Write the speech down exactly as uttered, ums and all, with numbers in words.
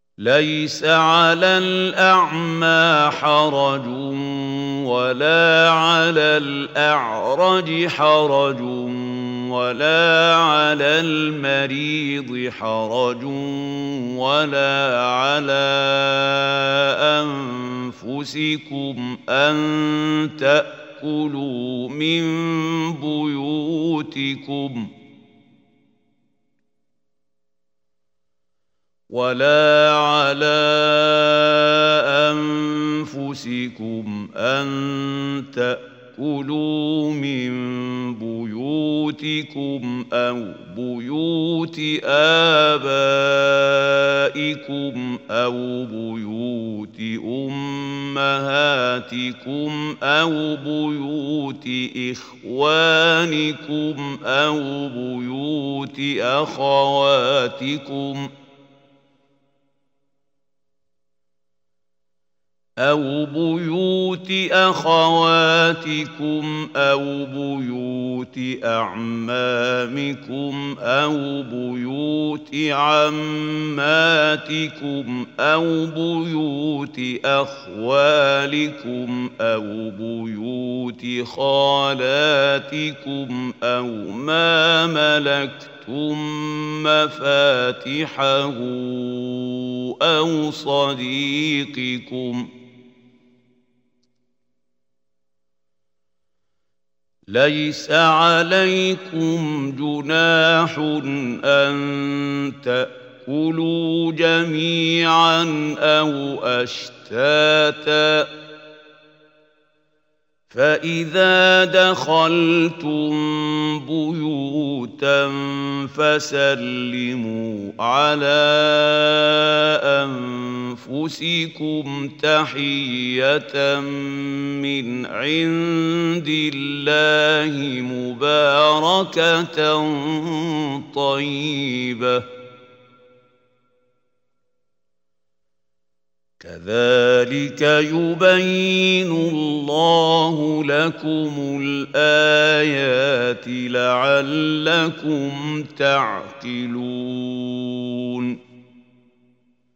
ليس على الأعمى حرج ولا على الأعرج حرج ولا على المريض حرج ولا على أنفسكم أن تأكلوا من بيوتكم ولا على أنفسكم أن تأكلوا من بيوتكم أو بيوت آبائكم أو بيوت أمهاتكم أو بيوت إخوانكم أو بيوت أخواتكم أو بيوت أخواتكم أو بيوت أعمامكم أو بيوت عماتكم أو بيوت أخوالكم أو بيوت خالاتكم أو ما ملكتم مفاتحه أو صديقكم ليس عليكم جناح أن تأكلوا جميعا أو أشتاتا فإذا دخلتم بيوتا فسلموا على أنفسكم تحية من عند الله مباركة طيبة كذلك يبين الله لكم الآيات لعلكم تعقلون